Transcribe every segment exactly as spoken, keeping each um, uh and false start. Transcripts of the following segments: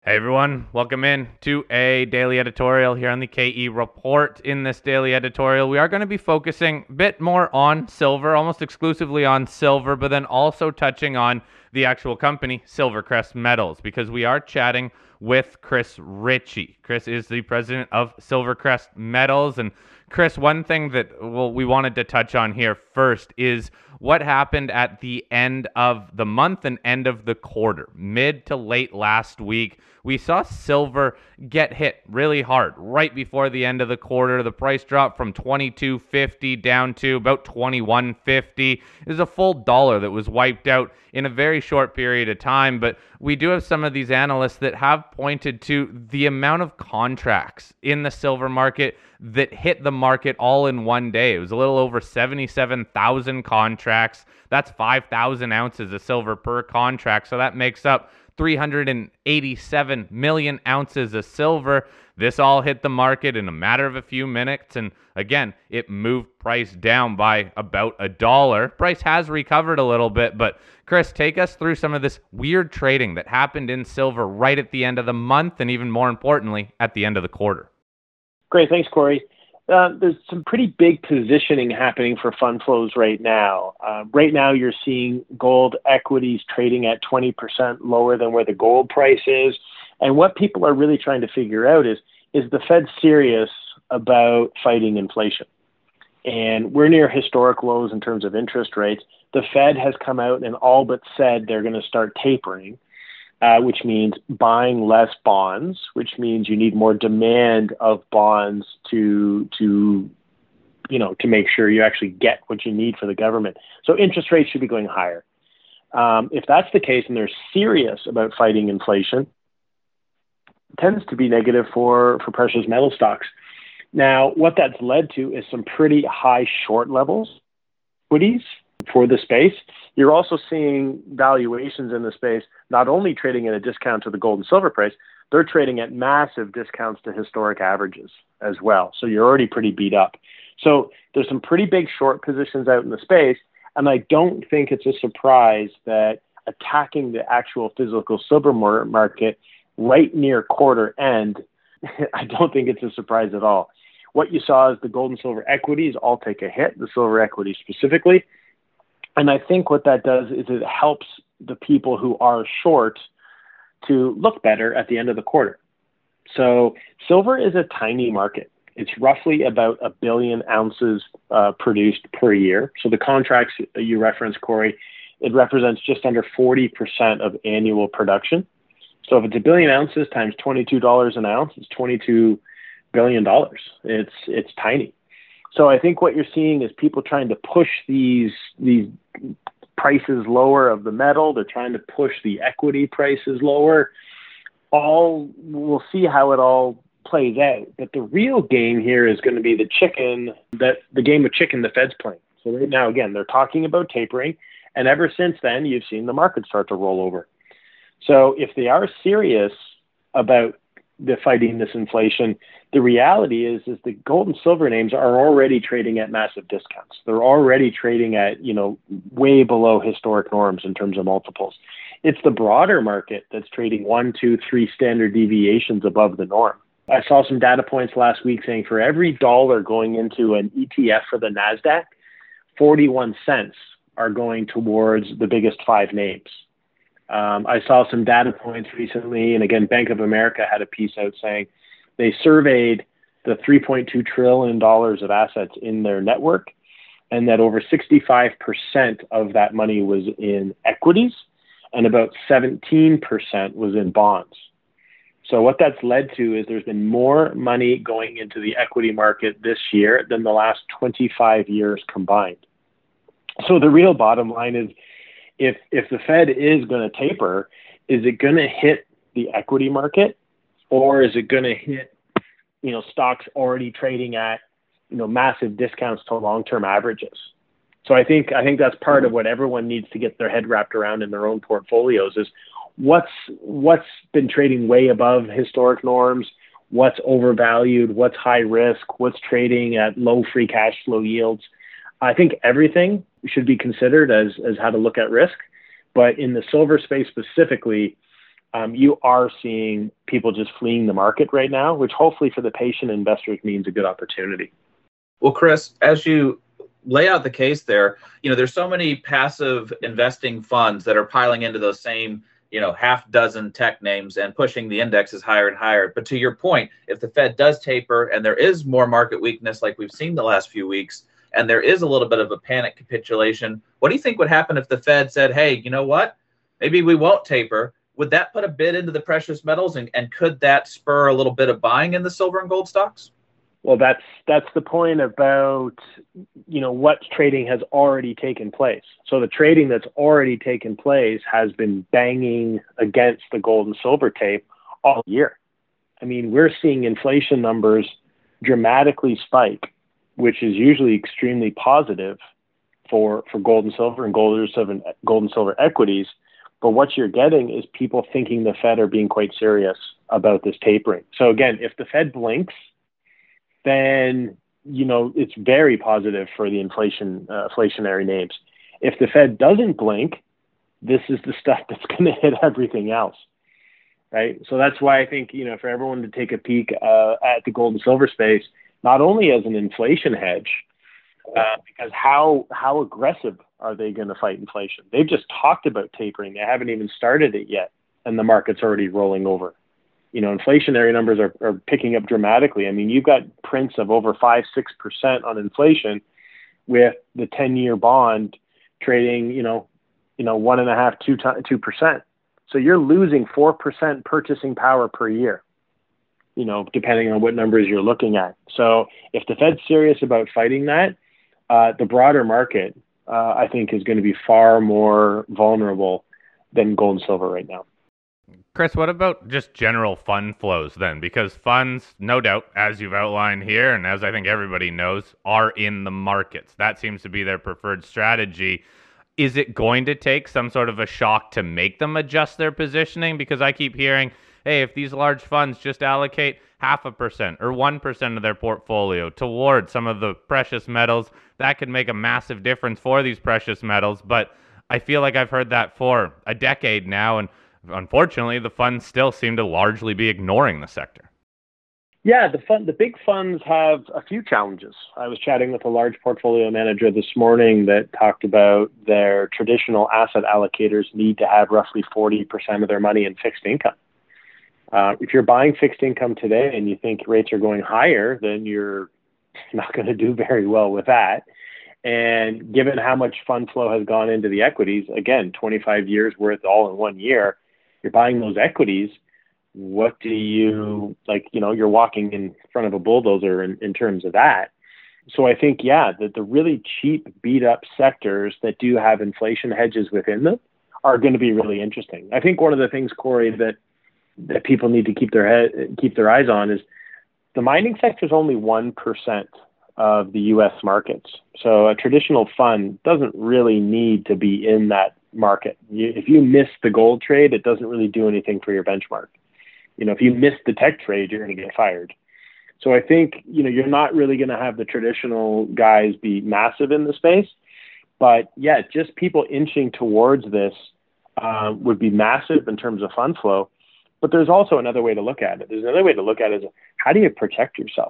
Hey everyone, welcome in to a daily editorial here on the K E Report. In this daily editorial, we are going to be focusing a bit more on silver, almost exclusively on silver, but then also touching on the actual company, Silvercrest Metals, because we are chatting with Chris Ritchie. Chris is the president of Silvercrest Metals. And Chris, one thing that well, we wanted to touch on here first is what happened at the end of the month and end of the quarter. Mid to late last week, we saw silver get hit really hard right before the end of the quarter. The price dropped from twenty-two fifty down to about twenty-one fifty. It was a full dollar that was wiped out in a very short period of time. But we do have some of these analysts that have pointed to the amount of contracts in the silver market that hit the market all in one day. It was a little over seventy-seven thousand contracts. That's five thousand ounces of silver per contract. So that makes up three hundred eighty-seven million ounces of silver. This all hit the market in a matter of a few minutes. And again, it moved price down by about a dollar. Price has recovered a little bit, but Chris, take us through some of this weird trading that happened in silver right at the end of the month and even more importantly, at the end of the quarter. Great. Thanks, Corey. Uh, there's some pretty big positioning happening for fund flows right now. Uh, right now, you're seeing gold equities trading at twenty percent lower than where the gold price is. And what people are really trying to figure out is, is the Fed serious about fighting inflation? And we're near historic lows in terms of interest rates. The Fed has come out and all but said they're going to start tapering. Uh, which means buying less bonds, which means you need more demand of bonds to, to, you know, to make sure you actually get what you need for the government. So interest rates should be going higher. Um, if that's the case and they're serious about fighting inflation, it tends to be negative for, for precious metal stocks. Now, what that's led to is some pretty high short levels, equities for the space. You're also seeing valuations in the space not only trading at a discount to the gold and silver price, they're trading at massive discounts to historic averages as well. So you're already pretty beat up. So there's some pretty big short positions out in the space. And I don't think it's a surprise that attacking the actual physical silver market right near quarter end, I don't think it's a surprise at all. What you saw is the gold and silver equities all take a hit, the silver equities specifically. And I think what that does is it helps the people who are short to look better at the end of the quarter. So silver is a tiny market. It's roughly about a billion ounces uh, produced per year. So the contracts you referenced, Corey, it represents just under forty percent of annual production. So if it's a billion ounces times twenty-two dollars an ounce, it's twenty-two billion dollars. It's, it's tiny. So I think what you're seeing is people trying to push these these prices lower of the metal. They're trying to push the equity prices lower. All we'll see how it all plays out. But the real game here is going to be the chicken that the game of chicken the Fed's playing. So right now, again, they're talking about tapering, and ever since then, you've seen the market start to roll over. So if they are serious about the fighting this inflation, the reality is, is the gold and silver names are already trading at massive discounts. They're already trading at, you know, way below historic norms in terms of multiples. It's the broader market that's trading one, two, three standard deviations above the norm. I saw some data points last week saying for every dollar going into an E T F for the NASDAQ, forty-one cents are going towards the biggest five names. Um, I saw some data points recently, and again, Bank of America had a piece out saying they surveyed the three point two trillion dollars of assets in their network, and that over sixty-five percent of that money was in equities, and about seventeen percent was in bonds. So what that's led to is there's been more money going into the equity market this year than the last twenty-five years combined. So the real bottom line is, If if the Fed is going to taper, is it going to hit the equity market, or is it going to hit, you know, stocks already trading at, you know, massive discounts to long-term averages? So I think I think that's part of what everyone needs to get their head wrapped around in their own portfolios is what's what's been trading way above historic norms, what's overvalued, what's high risk, what's trading at low free cash flow yields. I think everything should be considered as, as how to look at risk. But in the silver space specifically, um, you are seeing people just fleeing the market right now, which hopefully for the patient investors means a good opportunity. Well, Chris, as you lay out the case there, you know, there's so many passive investing funds that are piling into those same, you know, half dozen tech names and pushing the indexes higher and higher. But to your point, if the Fed does taper and there is more market weakness like we've seen the last few weeks, and there is a little bit of a panic capitulation, what do you think would happen if the Fed said, hey, you know what, maybe we won't taper? Would that put a bid into the precious metals, and, and could that spur a little bit of buying in the silver and gold stocks? Well, that's that's the point about, you know, what trading has already taken place. So the trading that's already taken place has been banging against the gold and silver tape all year. I mean, we're seeing inflation numbers dramatically spike, which is usually extremely positive for, for gold and silver and gold and silver, gold and silver equities. But what you're getting is people thinking the Fed are being quite serious about this tapering. So again, if the Fed blinks, then, you know, it's very positive for the inflation, uh, inflationary names. If the Fed doesn't blink, this is the stuff that's going to hit everything else, right? So that's why I think, you know, for everyone to take a peek uh, at the gold and silver space, not only as an inflation hedge, uh, because how how aggressive are they going to fight inflation? They've just talked about tapering. They haven't even started it yet, and the market's already rolling over. You know, inflationary numbers are, are picking up dramatically. I mean, you've got prints of over five, six percent on inflation, with the ten-year bond trading, you know, you know, one and a half, two, two percent. So you're losing four percent purchasing power per year, you know, depending on what numbers you're looking at. So if the Fed's serious about fighting that, uh, the broader market, uh, I think, is going to be far more vulnerable than gold and silver right now. Chris, what about just general fund flows then? Because funds, no doubt, as you've outlined here, and as I think everybody knows, are in the markets. That seems to be their preferred strategy. Is it going to take some sort of a shock to make them adjust their positioning? Because I keep hearing, hey, if these large funds just allocate half a percent or one percent of their portfolio towards some of the precious metals, that could make a massive difference for these precious metals. But I feel like I've heard that for a decade now, and unfortunately, the funds still seem to largely be ignoring the sector. Yeah, the fund, the big funds have a few challenges. I was chatting with a large portfolio manager this morning that talked about their traditional asset allocators need to have roughly forty percent of their money in fixed income. Uh, if you're buying fixed income today and you think rates are going higher, then you're not going to do very well with that. And given how much fund flow has gone into the equities, again, twenty-five years worth all in one year, you're buying those equities. What do you, like, you know, you're walking in front of a bulldozer in, in terms of that. So I think, yeah, that the really cheap, beat up sectors that do have inflation hedges within them are going to be really interesting. I think one of the things, Corey, that that people need to keep their head, keep their eyes on is the mining sector is only one percent of the U S markets. So a traditional fund doesn't really need to be in that market. You, if you miss the gold trade, it doesn't really do anything for your benchmark. You know, if you miss the tech trade, you're going to get fired. So I think, you know, you're not really going to have the traditional guys be massive in the space. But yeah, just people inching towards this uh, would be massive in terms of fund flow. But there's also another way to look at it. There's another way to look at it is, how do you protect yourself?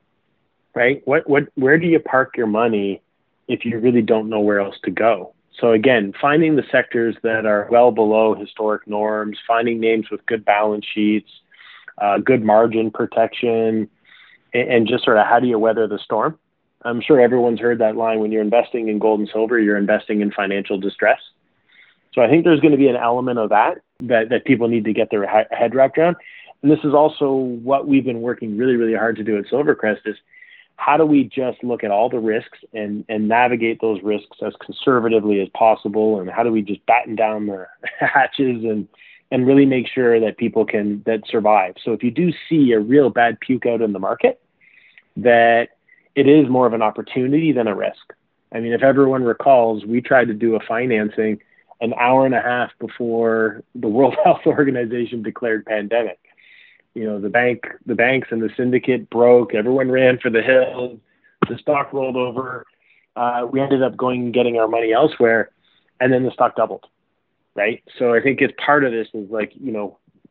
Right? What, what, where do you park your money if you really don't know where else to go? So again, finding the sectors that are well below historic norms, finding names with good balance sheets, uh, good margin protection, and, and just sort of how do you weather the storm? I'm sure everyone's heard that line, when you're investing in gold and silver, you're investing in financial distress. So I think there's going to be an element of that that, that people need to get their head wrapped around. And this is also what we've been working really, really hard to do at Silvercrest is, how do we just look at all the risks and, and navigate those risks as conservatively as possible? And how do we just batten down the hatches and, and really make sure that people can that survive? So if you do see a real bad puke out in the market, that it is more of an opportunity than a risk. I mean, if everyone recalls, we tried to do a financing an hour and a half before the World Health Organization declared pandemic. You know, the bank, the banks and the syndicate broke. Everyone ran for the hills. The stock rolled over. Uh, we ended up going and getting our money elsewhere, and then the stock doubled, right? So I think it's part of this is like, you know,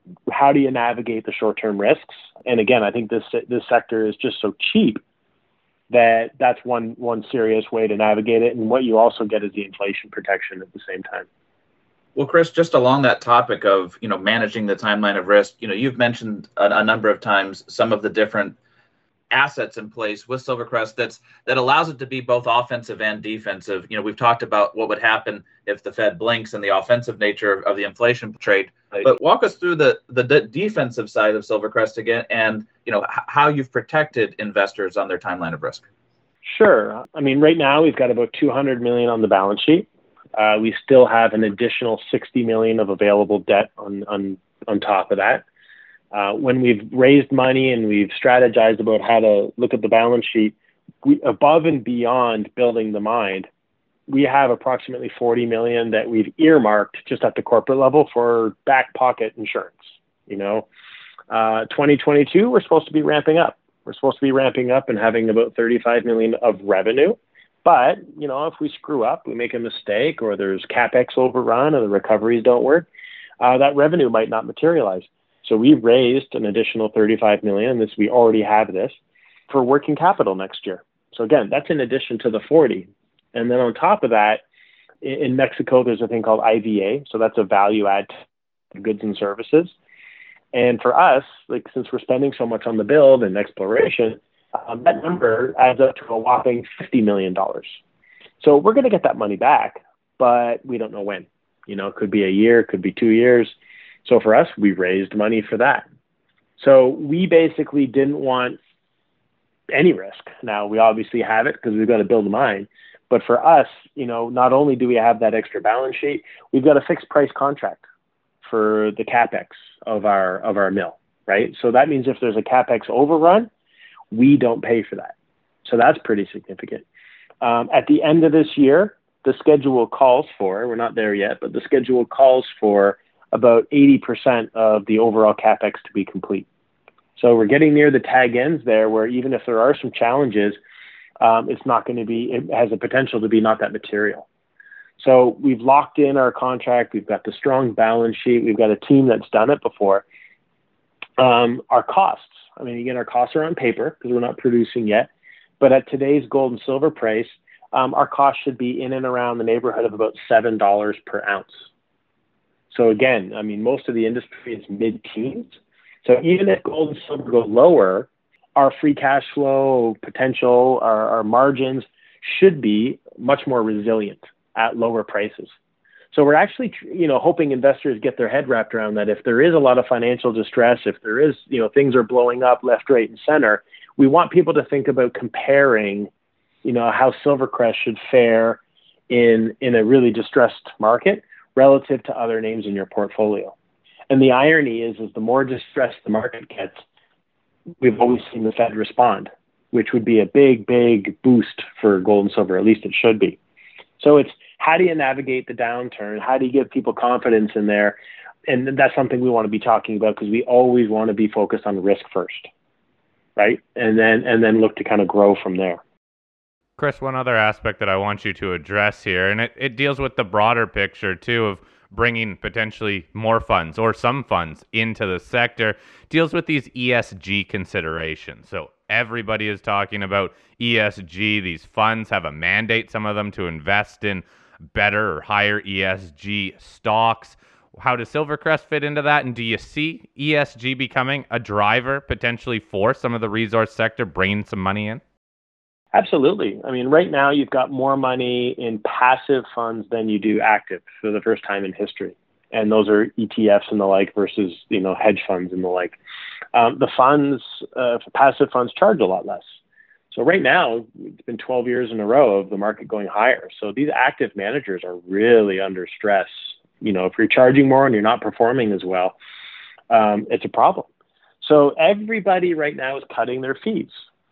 how do you navigate the short-term risks? And again, I think this this sector is just so cheap that that's one one serious way to navigate it. And what you also get is the inflation protection at the same time. Well, Chris, just along that topic of, you know, managing the timeline of risk, you know, you've mentioned a, a number of times some of the different assets in place with Silvercrest that's that allows it to be both offensive and defensive. You know, we've talked about what would happen if the Fed blinks and the offensive nature of, of the inflation trade. Right. But walk us through the the de- defensive side of Silvercrest again, and you know h- how you've protected investors on their timeline of risk. Sure. I mean, right now we've got about two hundred million on the balance sheet. Uh, we still have an additional sixty million of available debt on on on top of that. Uh, when we've raised money and we've strategized about how to look at the balance sheet, we, above and beyond building the mine, we have approximately forty million that we've earmarked just at the corporate level for back pocket insurance. You know, uh, twenty twenty-two, we're supposed to be ramping up. We're supposed to be ramping up and having about thirty-five million of revenue. But, you know, if we screw up, we make a mistake, or there's CapEx overrun, or the recoveries don't work, uh, that revenue might not materialize. So we've raised an additional thirty-five million. This we already have this for working capital next year. So again, that's in addition to the forty. And then on top of that, in Mexico, there's a thing called I V A. So that's a value add to goods and services. And for us, like since we're spending so much on the build and exploration, um, that number adds up to a whopping fifty million dollars. So we're going to get that money back, but we don't know when. You know, it could be a year, it could be two years. So for us, we raised money for that. So we basically didn't want any risk. Now, we obviously have it because we've got to build a mine. But for us, you know, not only do we have that extra balance sheet, we've got a fixed price contract for the CapEx of our of our mill, right? So that means if there's a CapEx overrun, we don't pay for that. So that's pretty significant. Um, at the end of this year, the schedule calls for, we're not there yet, but the schedule calls for about eighty percent of the overall CapEx to be complete. So we're getting near the tag ends there, where even if there are some challenges, um, it's not going to be, it has a potential to be not that material. So we've locked in our contract. We've got the strong balance sheet. We've got a team that's done it before. Um, our costs, I mean, again, our costs are on paper because we're not producing yet. But at today's gold and silver price, um, our cost should be in and around the neighborhood of about seven dollars per ounce. So again, I mean, most of the industry is mid-teens. So even if gold and silver go lower, our free cash flow potential, our, our margins should be much more resilient at lower prices. So we're actually, you know, hoping investors get their head wrapped around that. If there is a lot of financial distress, if there is, you know, things are blowing up left, right, and center, we want people to think about comparing, you know, how Silvercrest should fare in in a really distressed market relative to other names in your portfolio. And the irony is, is the more distressed the market gets, we've always seen the Fed respond, which would be a big, big boost for gold and silver. At least it should be. So it's, how do you navigate the downturn? How do you give people confidence in there? And that's something we want to be talking about, because we always want to be focused on risk first, right? And then and then look to kind of grow from there. Chris, one other aspect that I want you to address here, and it, it deals with the broader picture too of bringing potentially more funds or some funds into the sector, deals with these E S G considerations. So everybody is talking about E S G. These funds have a mandate, some of them, to invest in better or higher E S G stocks. How does Silvercrest fit into that? And do you see E S G becoming a driver potentially for some of the resource sector bringing some money in? Absolutely. I mean, right now you've got more money in passive funds than you do active for the first time in history. And those are E T Fs and the like versus, you know, hedge funds and the like. Um, the funds, uh, passive funds charge a lot less. So right now, it's been twelve years in a row of the market going higher. So these active managers are really under stress. You know, if you're charging more and you're not performing as well, um, it's a problem. So everybody right now is cutting their fees.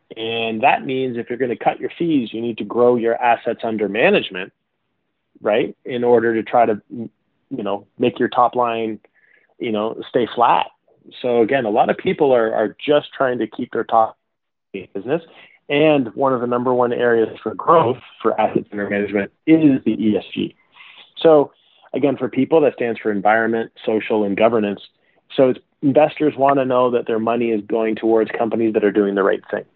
And that means if you're going to cut your fees, you need to grow your assets under management, right? In order to try to, you know, make your top line, you know, stay flat. So again, a lot of people are, are just trying to keep their top business. And one of the number one areas for growth for assets under management is the E S G. So again, for people, that stands for environment, social, and governance. So it's, investors want to know that their money is going towards companies that are doing the right thing.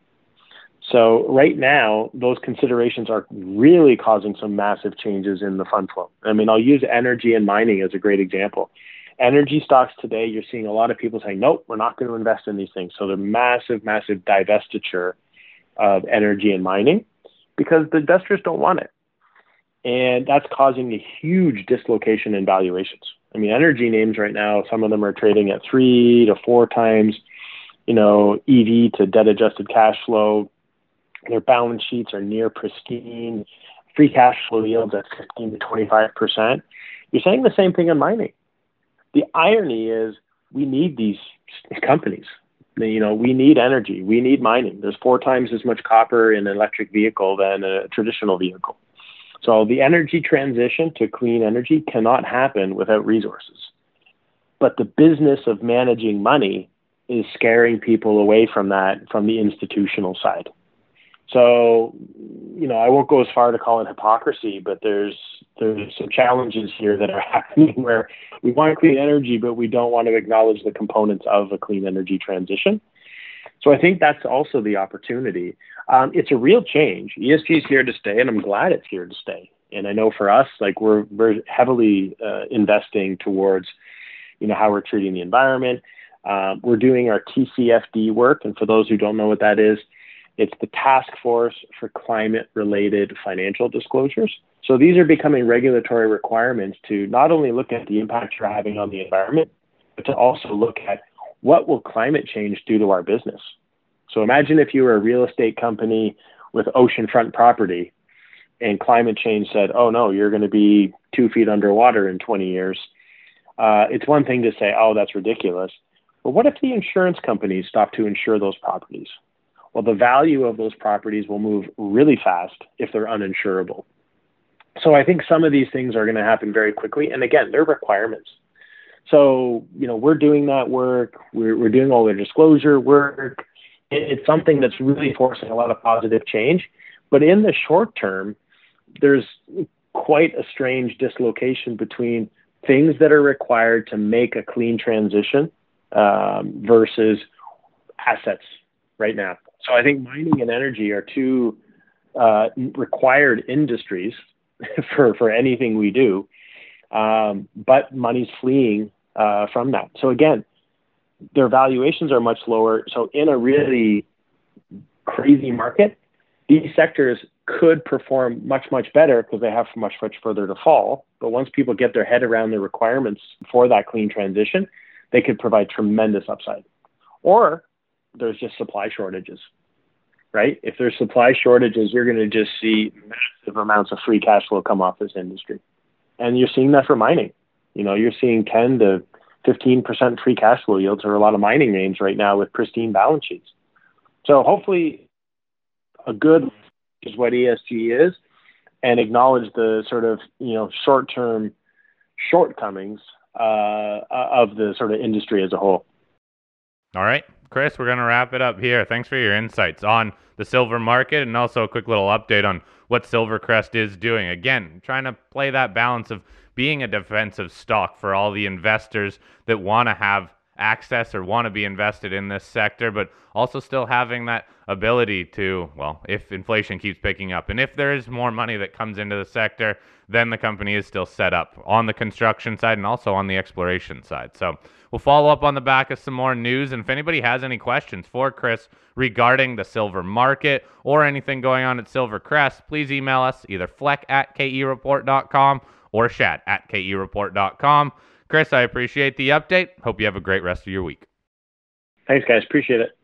So right now, those considerations are really causing some massive changes in the fund flow. I mean, I'll use energy and mining as a great example. Energy stocks today, you're seeing a lot of people saying, nope, we're not going to invest in these things. So the massive, massive divestiture of energy and mining because the investors don't want it. And that's causing a huge dislocation in valuations. I mean, energy names right now, some of them are trading at three to four times, you know, E V to debt adjusted cash flow. Their balance sheets are near pristine. Free cash flow yields at fifteen to twenty-five percent. You're saying the same thing in mining. The irony is we need these companies. You know, we need energy. We need mining. There's four times as much copper in an electric vehicle than a traditional vehicle. So the energy transition to clean energy cannot happen without resources. But the business of managing money is scaring people away from that from the institutional side. So, you know, I won't go as far to call it hypocrisy, but there's there's some challenges here that are happening where we want clean energy, but we don't want to acknowledge the components of a clean energy transition. So I think that's also the opportunity. Um, it's a real change. E S G is here to stay, and I'm glad it's here to stay. And I know for us, like we're very heavily uh, investing towards, you know, how we're treating the environment. Uh, we're doing our T C F D work, and for those who don't know what that is, it's the Task Force for Climate-Related Financial Disclosures. So these are becoming regulatory requirements to not only look at the impact you're having on the environment, but to also look at what will climate change do to our business. So imagine if you were a real estate company with oceanfront property and climate change said, oh no, you're going to be two feet underwater in twenty years. Uh, it's one thing to say, oh, that's ridiculous. But what if the insurance companies stop to insure those properties? Well, the value of those properties will move really fast if they're uninsurable. So I think some of these things are going to happen very quickly. And again, they're requirements. So, you know, we're doing that work. We're, we're doing all the disclosure work. It's something that's really forcing a lot of positive change. But in the short term, there's quite a strange dislocation between things that are required to make a clean transition um, versus assets right now. So I think mining and energy are two uh, required industries for, for anything we do, um, but money's fleeing uh, from that. So again, their valuations are much lower. So in a really crazy market, these sectors could perform much, much better because they have much, much further to fall. But once people get their head around the requirements for that clean transition, they could provide tremendous upside. Or there's just supply shortages, right? If there's supply shortages, you're going to just see massive amounts of free cash flow come off this industry. And you're seeing that for mining. You know, you're seeing ten to fifteen percent free cash flow yields for a lot of mining names right now with pristine balance sheets. So hopefully a good is what E S G is and acknowledge the sort of, you know, short-term shortcomings uh, of the sort of industry as a whole. All right, Chris, we're going to wrap it up here. Thanks for your insights on the silver market and also a quick little update on what Silvercrest is doing. Again, trying to play that balance of being a defensive stock for all the investors that want to have access or want to be invested in this sector, but also still having that ability to, well, if inflation keeps picking up and if there is more money that comes into the sector, then the company is still set up on the construction side and also on the exploration side. So we'll follow up on the back of some more news. And if anybody has any questions for Chris regarding the silver market or anything going on at Silvercrest, please email us either fleck at k e report dot com or shat at k e report dot com. Chris, I appreciate the update. Hope you have a great rest of your week. Thanks, guys. Appreciate it.